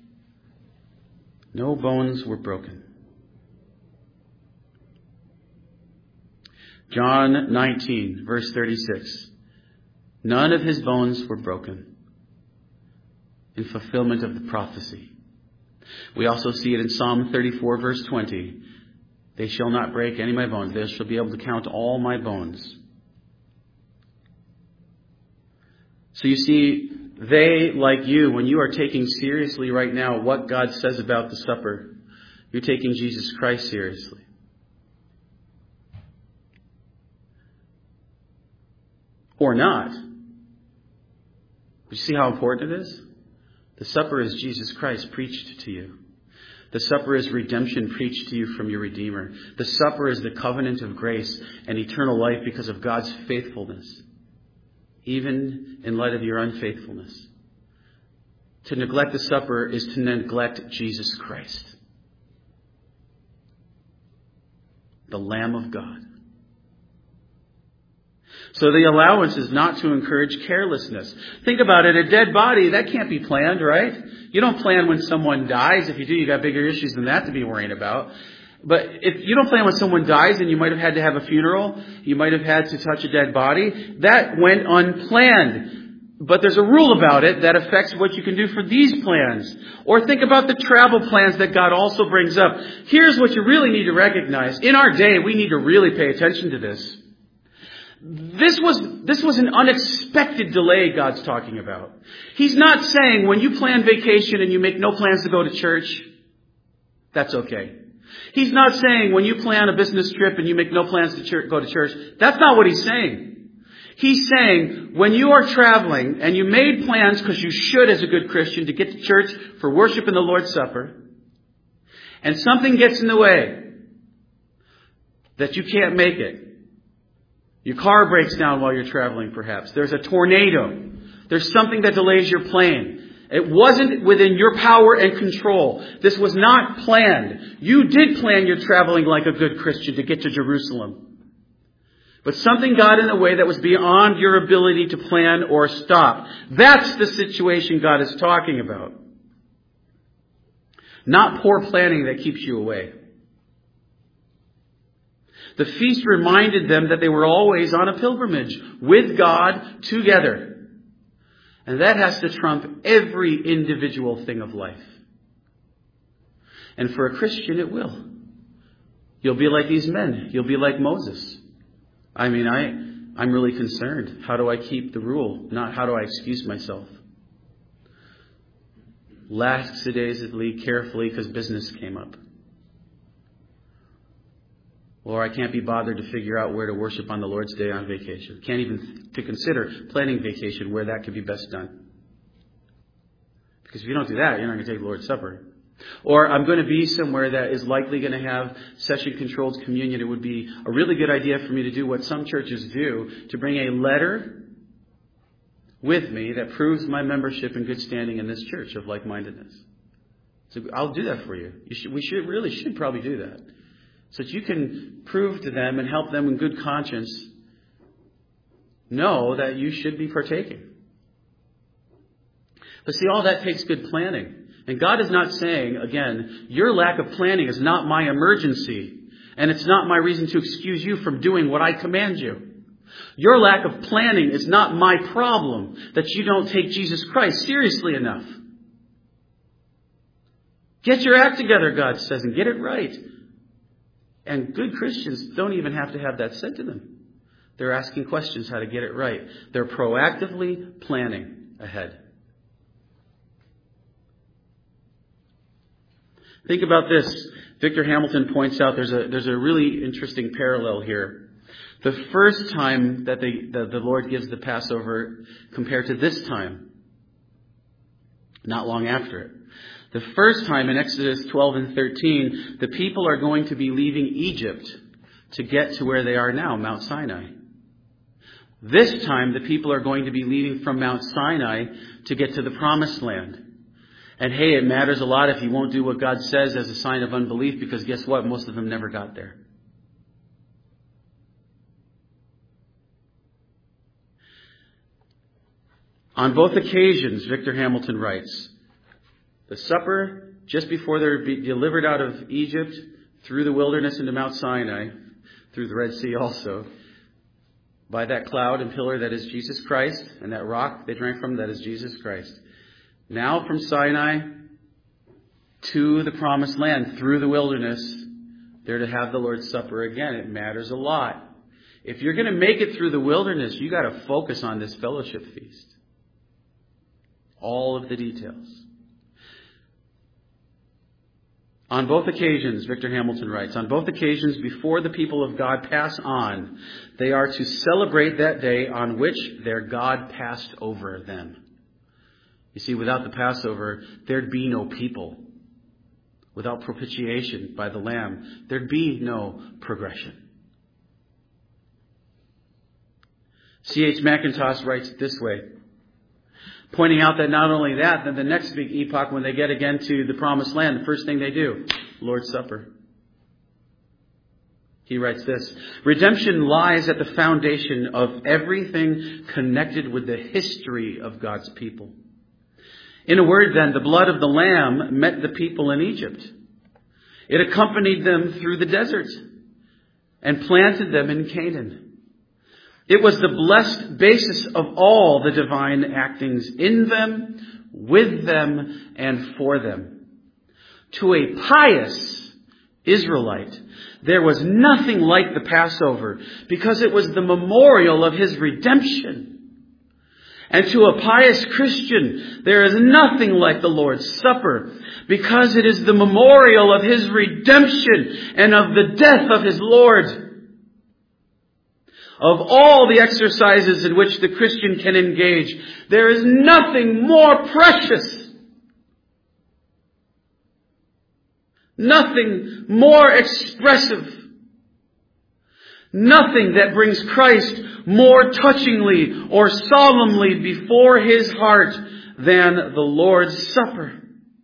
No bones were broken. John nineteen, verse thirty-six. None of his bones were broken, in fulfillment of the prophecy. We also see it in Psalm thirty-four, verse twenty. They shall not break any of my bones. They shall be able to count all my bones. So you see, they, like you, when you are taking seriously right now what God says about the supper, you're taking Jesus Christ seriously. Or not. But you see how important it is? The supper is Jesus Christ preached to you. The supper is redemption preached to you from your Redeemer. The supper is the covenant of grace and eternal life because of God's faithfulness, even in light of your unfaithfulness. To neglect the supper is to neglect Jesus Christ, the Lamb of God. So the allowance is not to encourage carelessness. Think about it. A dead body, that can't be planned, right? You don't plan when someone dies. If you do, you got bigger issues than that to be worrying about. But if you don't plan when someone dies and you might have had to have a funeral, you might have had to touch a dead body, that went unplanned. But there's a rule about it that affects what you can do for these plans. Or think about the travel plans that God also brings up. Here's what you really need to recognize. In our day, we need to really pay attention to this. This was, this was an unexpected delay God's talking about. He's not saying when you plan vacation and you make no plans to go to church, that's okay. He's not saying when you plan a business trip and you make no plans to church, go to church, that's not what he's saying. He's saying when you are traveling and you made plans because you should as a good Christian to get to church for worship in the Lord's Supper, and something gets in the way that you can't make it. Your car breaks down while you're traveling, perhaps. There's a tornado. There's something that delays your plane. It wasn't within your power and control. This was not planned. You did plan your traveling like a good Christian to get to Jerusalem. But something got in the way that was beyond your ability to plan or stop. That's the situation God is talking about. Not poor planning that keeps you away. The feast reminded them that they were always on a pilgrimage with God together. And that has to trump every individual thing of life. And for a Christian, it will. You'll be like these men. You'll be like Moses. I mean, I, I'm really concerned. How do I keep the rule? Not how do I excuse myself? Lackadaisically, carefully, because business came up. Or I can't be bothered to figure out where to worship on the Lord's Day on vacation. Can't even to consider planning vacation where that could be best done. Because if you don't do that, you're not going to take the Lord's Supper. Or I'm going to be somewhere that is likely going to have session-controlled communion. It would be a really good idea for me to do what some churches do, to bring a letter with me that proves my membership in good standing in this church of like-mindedness. So I'll do that for you. You should, we should really should probably do that. So that you can prove to them and help them in good conscience know that you should be partaking. But see, all that takes good planning. And God is not saying, again, your lack of planning is not my emergency. And it's not my reason to excuse you from doing what I command you. Your lack of planning is not my problem, that you don't take Jesus Christ seriously enough. Get your act together, God says, and get it right. And good Christians don't even have to have that said to them. They're asking questions how to get it right. They're proactively planning ahead. Think about this. Victor Hamilton points out there's a there's a really interesting parallel here. The first time that the, the, the Lord gives the Passover compared to this time, not long after it. The first time in Exodus twelve and thirteen, the people are going to be leaving Egypt to get to where they are now, Mount Sinai. This time, the people are going to be leaving from Mount Sinai to get to the Promised Land. And hey, it matters a lot if you won't do what God says as a sign of unbelief, because guess what? Most of them never got there. On both occasions, Victor Hamilton writes, the supper just before they're delivered out of Egypt through the wilderness into Mount Sinai, through the Red Sea also. By that cloud and pillar that is Jesus Christ, and that rock they drank from that is Jesus Christ. Now from Sinai to the promised land, through the wilderness, they're to have the Lord's Supper again. It matters a lot. If you're going to make it through the wilderness, you got to focus on this fellowship feast. All of the details. On both occasions, Victor Hamilton writes, on both occasions before the people of God pass on, they are to celebrate that day on which their God passed over them. You see, without the Passover, there'd be no people. Without propitiation by the Lamb, there'd be no progression. C H Mackintosh writes it this way, pointing out that not only that, then the next big epoch, when they get again to the Promised Land, the first thing they do, Lord's Supper. He writes this, redemption lies at the foundation of everything connected with the history of God's people. In a word, then, the blood of the Lamb met the people in Egypt. It accompanied them through the desert and planted them in Canaan. It was the blessed basis of all the divine actings in them, with them, and for them. To a pious Israelite, there was nothing like the Passover because it was the memorial of his redemption. And to a pious Christian, there is nothing like the Lord's Supper because it is the memorial of his redemption and of the death of his Lord. Of all the exercises in which the Christian can engage, there is nothing more precious, nothing more expressive, nothing that brings Christ more touchingly or solemnly before his heart than the Lord's Supper.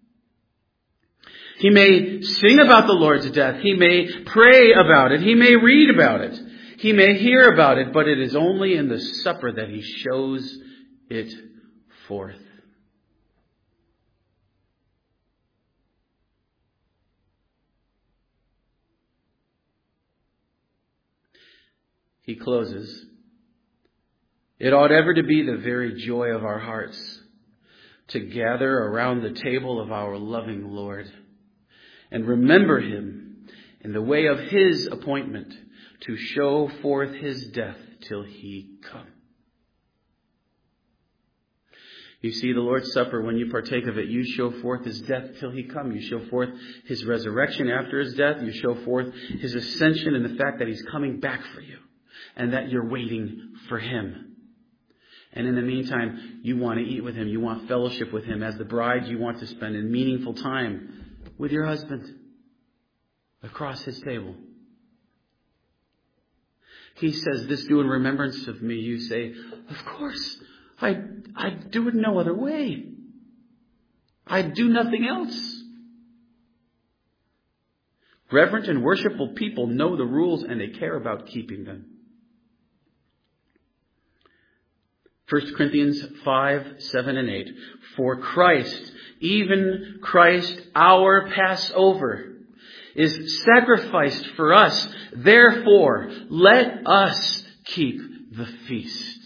He may sing about the Lord's death. He may pray about it. He may read about it. He may hear about it, but it is only in the supper that he shows it forth. He closes, it ought ever to be the very joy of our hearts to gather around the table of our loving Lord and remember him in the way of his appointment to show forth his death till he come. You see, the Lord's Supper, when you partake of it, you show forth his death till he come. You show forth his resurrection after his death. You show forth his ascension and the fact that he's coming back for you and that you're waiting for him. And in the meantime, you want to eat with him. You want fellowship with him. As the bride, you want to spend a meaningful time with your husband across his table. He says, this do in remembrance of me. You say, of course, I, I do it no other way. I do nothing else. Reverent and worshipful people know the rules and they care about keeping them. First Corinthians five, seven, and eight. For Christ, even Christ, our Passover, is sacrificed for us. Therefore, let us keep the feast.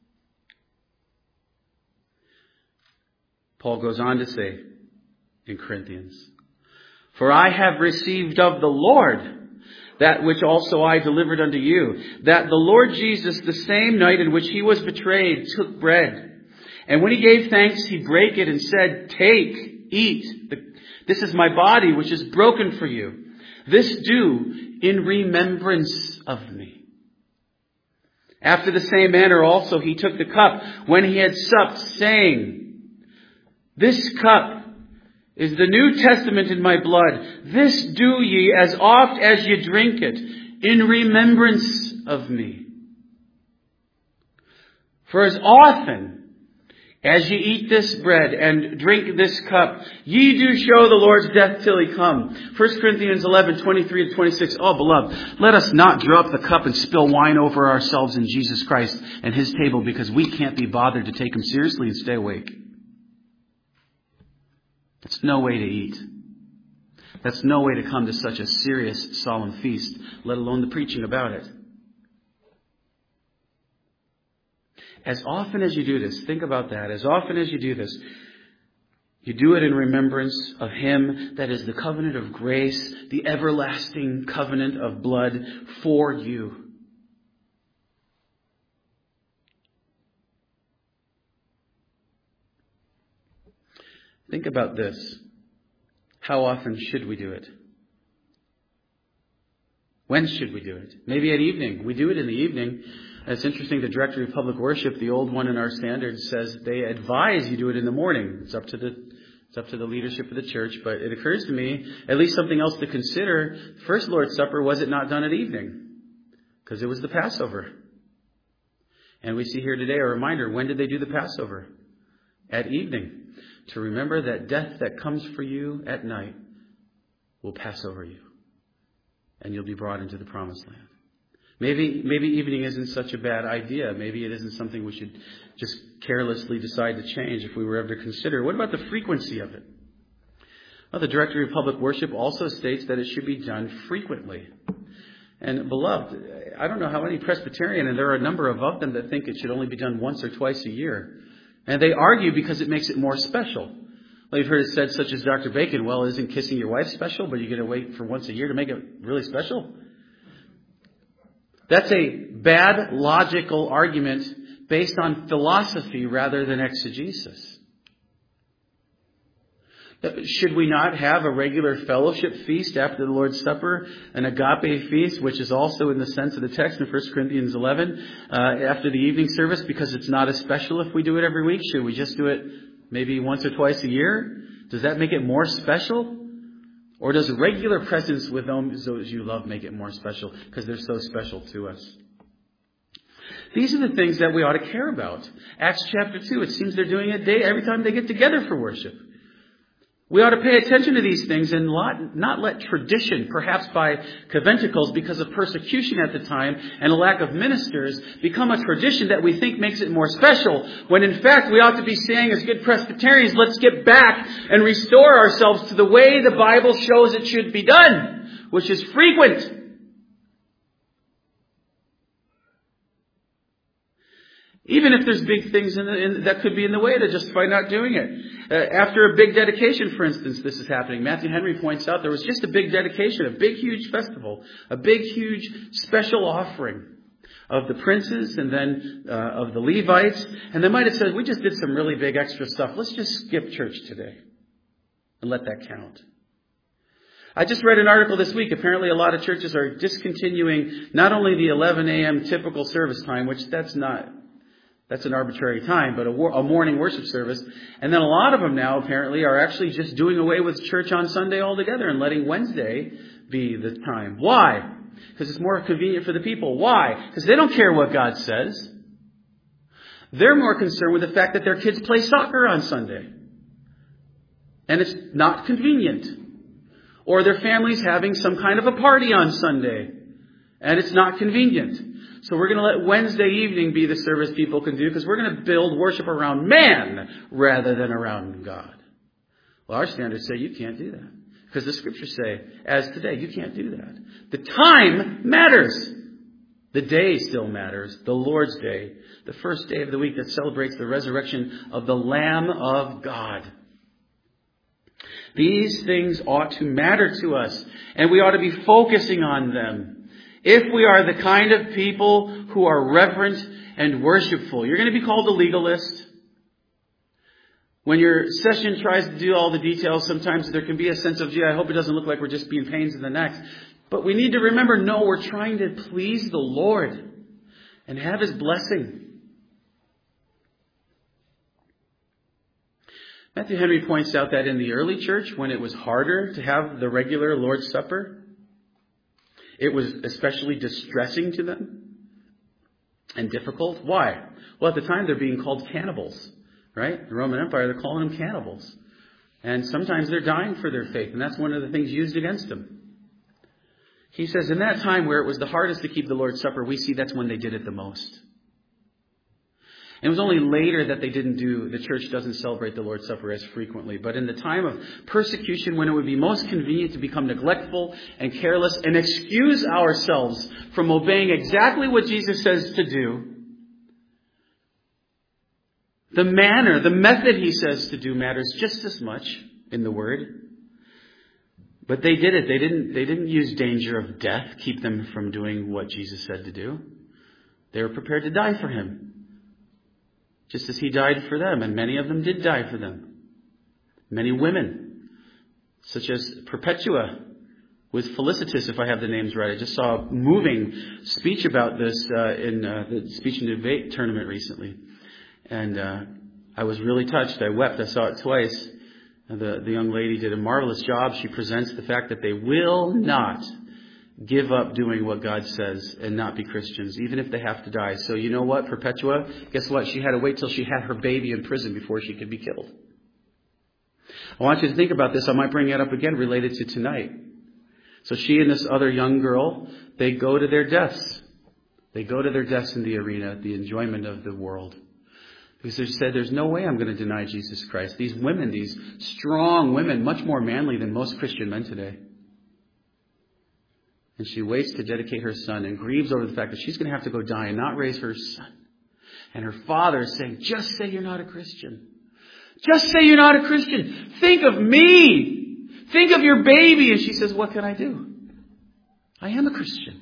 Paul goes on to say in Corinthians, for I have received of the Lord that which also I delivered unto you, that the Lord Jesus, the same night in which he was betrayed, took bread. And when he gave thanks, he brake it and said, take, eat. This is my body, which is broken for you. This do in remembrance of me. After the same manner also he took the cup when he had supped, saying, this cup is the New Testament in my blood. This do ye as oft as ye drink it in remembrance of me. For as often as ye eat this bread and drink this cup, ye do show the Lord's death till he come. First Corinthians eleven, twenty-three to twenty-six. Oh, beloved, let us not drop the cup and spill wine over ourselves in Jesus Christ and his table because we can't be bothered to take him seriously and stay awake. It's no way to eat. That's no way to come to such a serious, solemn feast, let alone the preaching about it. As often as you do this, think about that. As often as you do this, you do it in remembrance of Him that is the covenant of grace, the everlasting covenant of blood for you. Think about this. How often should we do it? When should we do it? Maybe at evening. We do it in the evening. It's interesting, the Directory of Public Worship, the old one in our standards, says they advise you do it in the morning. It's up to the it's up to the leadership of the church. But it occurs to me, at least something else to consider. First Lord's Supper, was it not done at evening? Because it was the Passover. And we see here today a reminder, when did they do the Passover? At evening. To remember that death that comes for you at night will pass over you. And you'll be brought into the promised land. Maybe maybe evening isn't such a bad idea. Maybe it isn't something we should just carelessly decide to change if we were ever to consider. What about the frequency of it? Well, the Directory of Public Worship also states that it should be done frequently. And beloved, I don't know how any Presbyterian, and there are a number of of them that think it should only be done once or twice a year. And they argue because it makes it more special. Well, you've heard it said, such as Doctor Bacon, well, isn't kissing your wife special, but you're going to wait for once a year to make it really special? That's a bad logical argument based on philosophy rather than exegesis. Should we not have a regular fellowship feast after the Lord's Supper, an agape feast, which is also in the sense of the text in First Corinthians eleven, uh, after the evening service, because it's not as special if we do it every week? Should we just do it maybe once or twice a year? Does that make it more special? Or does regular presence with those you love make it more special because they're so special to us? These are the things that we ought to care about. Acts chapter two, it seems they're doing it day every time they get together for worship. We ought to pay attention to these things and not let tradition, perhaps by conventicles because of persecution at the time and a lack of ministers, become a tradition that we think makes it more special, when in fact we ought to be saying as good Presbyterians, let's get back and restore ourselves to the way the Bible shows it should be done, which is frequent. Even if there's big things in the, in, that could be in the way to justify not doing it. Uh, after a big dedication, for instance, this is happening. Matthew Henry points out there was just a big dedication, a big, huge festival, a big, huge special offering of the princes and then uh, of the Levites. And they might have said, we just did some really big extra stuff. Let's just skip church today and let that count. I just read an article this week. Apparently a lot of churches are discontinuing not only the eleven a.m. typical service time, which that's not... That's an arbitrary time, but a, war, a morning worship service. And then a lot of them now apparently are actually just doing away with church on Sunday altogether and letting Wednesday be the time. Why? Because it's more convenient for the people. Why? Because they don't care what God says. They're more concerned with the fact that their kids play soccer on Sunday. And it's not convenient. Or their family's having some kind of a party on Sunday. And it's not convenient. So we're going to let Wednesday evening be the service people can do because we're going to build worship around man rather than around God. Well, our standards say you can't do that because the scriptures say, as today, you can't do that. The time matters. The day still matters. The Lord's Day, the first day of the week that celebrates the resurrection of the Lamb of God. These things ought to matter to us, and we ought to be focusing on them. If we are the kind of people who are reverent and worshipful, you're going to be called a legalist. When your session tries to do all the details, sometimes there can be a sense of, gee, I hope it doesn't look like we're just being pains in the neck. But we need to remember, no, we're trying to please the Lord and have His blessing. Matthew Henry points out that in the early church, when it was harder to have the regular Lord's Supper, it was especially distressing to them and difficult. Why? Well, at the time, they're being called cannibals, right? The Roman Empire, they're calling them cannibals. And sometimes they're dying for their faith, and that's one of the things used against them. He says, in that time where it was the hardest to keep the Lord's Supper, we see that's when they did it the most. It was only later that they didn't do, the church doesn't celebrate the Lord's Supper as frequently. But in the time of persecution, when it would be most convenient to become neglectful and careless and excuse ourselves from obeying exactly what Jesus says to do, the manner, the method he says to do matters just as much in the Word. But they did it. They didn't, they didn't use danger of death, keep them from doing what Jesus said to do. They were prepared to die for him, just as he died for them, and many of them did die for them. Many women, such as Perpetua with Felicitas, if I have the names right. I just saw a moving speech about this uh, in uh, the speech and debate tournament recently. And uh, I was really touched. I wept. I saw it twice. The, the young lady did a marvelous job. She presents the fact that they will not give up doing what God says and not be Christians, even if they have to die. So you know what, Perpetua? Guess what? She had to wait till she had her baby in prison before she could be killed. I want you to think about this. I might bring it up again related to tonight. So she and this other young girl, they go to their deaths. They go to their deaths in the arena, the enjoyment of the world. Because they said, there's no way I'm going to deny Jesus Christ. These women, these strong women, much more manly than most Christian men today. And she waits to dedicate her son and grieves over the fact that she's going to have to go die and not raise her son. And her father is saying, just say you're not a Christian. Just say you're not a Christian. Think of me. Think of your baby. And she says, what can I do? I am a Christian.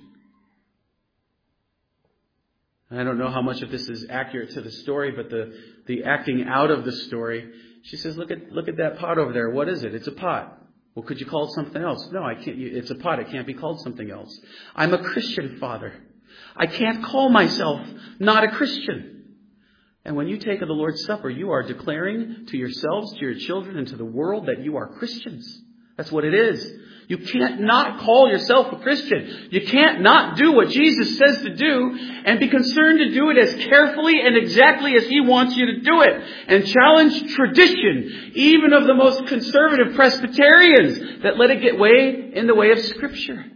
I don't know how much of this is accurate to the story, but the, the acting out of the story, she says, look at, look at that pot over there. What is it? It's a pot. Well, could you call it something else? No, I can't. It's a pot. It can't be called something else. I'm a Christian, Father. I can't call myself not a Christian. And when you take of the Lord's Supper, you are declaring to yourselves, to your children, and to the world that you are Christians. That's what it is. You can't not call yourself a Christian. You can't not do what Jesus says to do and be concerned to do it as carefully and exactly as he wants you to do it. And challenge tradition, even of the most conservative Presbyterians that let it get way in the way of Scripture.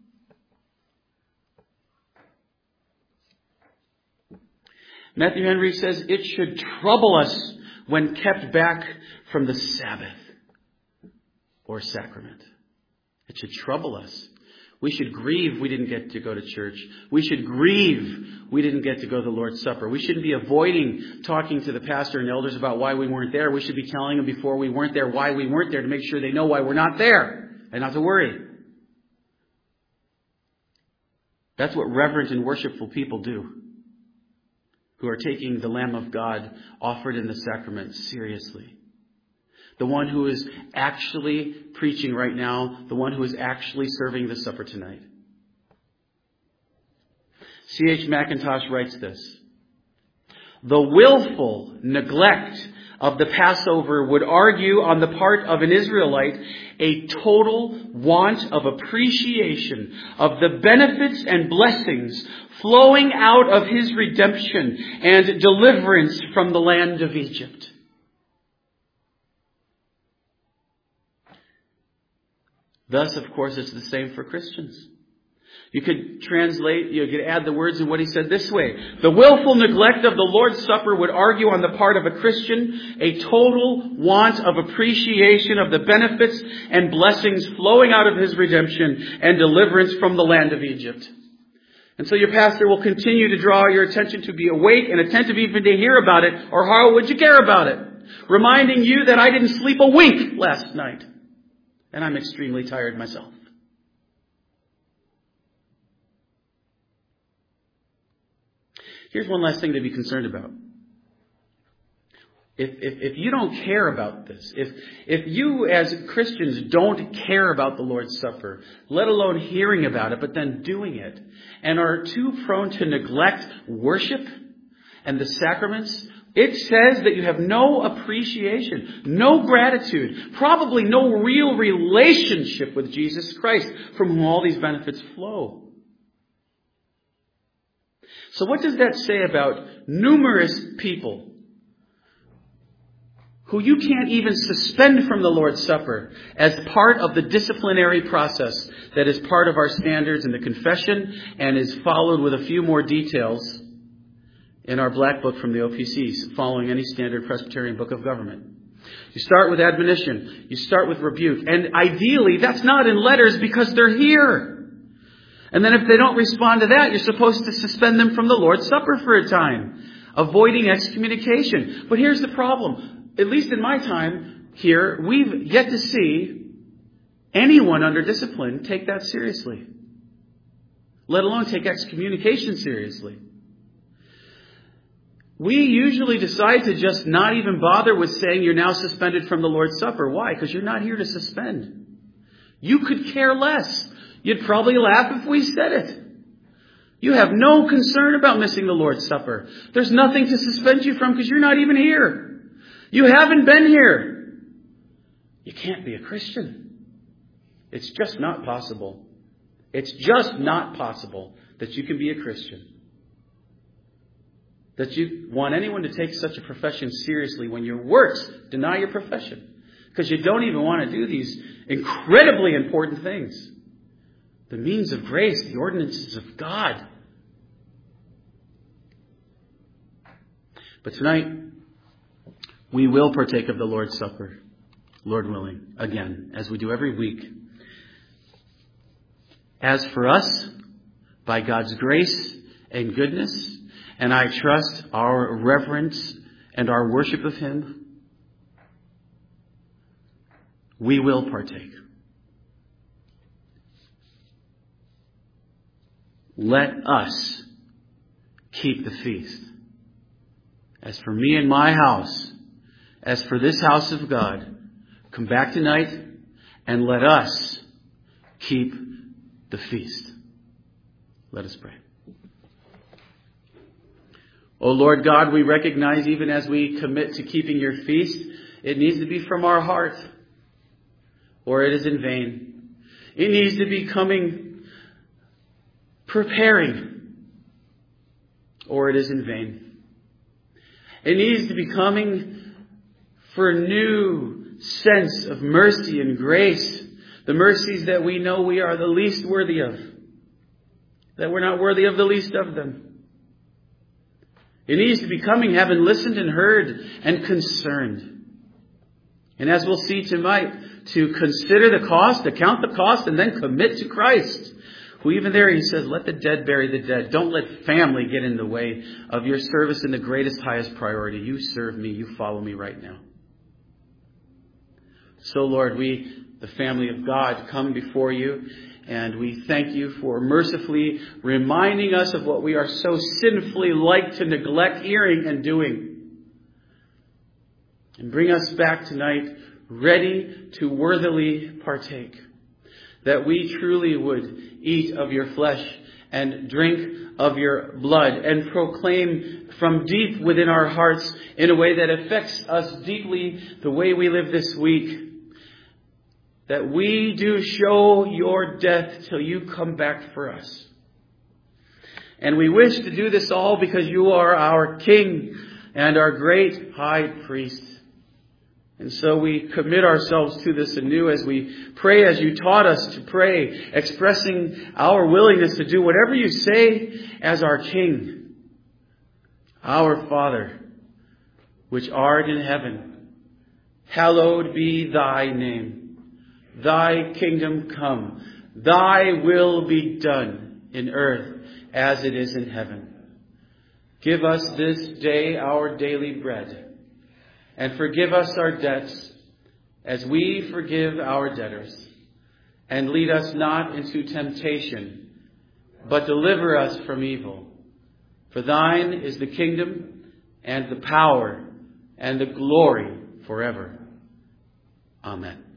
Matthew Henry says it should trouble us when kept back from the Sabbath or sacrament. It should trouble us. We should grieve we didn't get to go to church. We should grieve we didn't get to go to the Lord's Supper. We shouldn't be avoiding talking to the pastor and elders about why we weren't there. We should be telling them before we weren't there why we weren't there to make sure they know why we're not there and not to worry. That's what reverent and worshipful people do, who are taking the Lamb of God offered in the sacrament seriously. The one who is actually preaching right now. The one who is actually serving the supper tonight. C H Mackintosh writes this. The willful neglect of the Passover would argue on the part of an Israelite a total want of appreciation of the benefits and blessings flowing out of his redemption and deliverance from the land of Egypt. Thus, of course, it's the same for Christians. You could translate, you could add the words in what he said this way. The willful neglect of the Lord's Supper would argue on the part of a Christian a total want of appreciation of the benefits and blessings flowing out of his redemption and deliverance from the land of Egypt. And so your pastor will continue to draw your attention to be awake and attentive even to hear about it, or how would you care about it? Reminding you that I didn't sleep a wink last night. And I'm extremely tired myself. Here's one last thing to be concerned about. If, if, if you don't care about this, if, if you as Christians don't care about the Lord's Supper, let alone hearing about it, but then doing it, and are too prone to neglect worship and the sacraments, it says that you have no appreciation, no gratitude, probably no real relationship with Jesus Christ, from whom all these benefits flow. So what does that say about numerous people who you can't even suspend from the Lord's Supper as part of the disciplinary process that is part of our standards in the confession and is followed with a few more details in our black book from the O P Cs, following any standard Presbyterian book of government. You start with admonition. You start with rebuke. And ideally, that's not in letters because they're here. And then if they don't respond to that, you're supposed to suspend them from the Lord's Supper for a time, avoiding excommunication. But here's the problem. At least in my time here, we've yet to see anyone under discipline take that seriously, let alone take excommunication seriously. We usually decide to just not even bother with saying you're now suspended from the Lord's Supper. Why? Because you're not here to suspend. You could care less. You'd probably laugh if we said it. You have no concern about missing the Lord's Supper. There's nothing to suspend you from because you're not even here. You haven't been here. You can't be a Christian. It's just not possible. It's just not possible that you can be a Christian. That you want anyone to take such a profession seriously when your works deny your profession. Because you don't even want to do these incredibly important things. The means of grace, the ordinances of God. But tonight, we will partake of the Lord's Supper, Lord willing, again, as we do every week. As for us, by God's grace and goodness, and I trust our reverence and our worship of Him, we will partake. Let us keep the feast. As for me and my house, as for this house of God, come back tonight and let us keep the feast. Let us pray. O Lord God, we recognize even as we commit to keeping your feast, it needs to be from our heart, or it is in vain. It needs to be coming, preparing, or it is in vain. It needs to be coming for a new sense of mercy and grace, the mercies that we know we are the least worthy of, that we're not worthy of the least of them. It needs to be coming, having listened and heard and concerned. And as we'll see tonight, to consider the cost, to count the cost, and then commit to Christ. Who even there, he says, let the dead bury the dead. Don't let family get in the way of your service in the greatest, highest priority. You serve me. You follow me right now. So, Lord, we, the family of God, come before you. And we thank you for mercifully reminding us of what we are so sinfully like to neglect hearing and doing. And bring us back tonight ready to worthily partake. That we truly would eat of your flesh and drink of your blood and proclaim from deep within our hearts in a way that affects us deeply the way we live this week. That we do show your death till you come back for us. And we wish to do this all because you are our King and our great high priest. And so we commit ourselves to this anew as we pray as you taught us to pray, expressing our willingness to do whatever you say as our King. Our Father, which art in heaven, hallowed be thy name. Thy kingdom come, thy will be done in earth as it is in heaven. Give us this day our daily bread, and forgive us our debts as we forgive our debtors. And lead us not into temptation, but deliver us from evil. For thine is the kingdom and the power and the glory forever. Amen.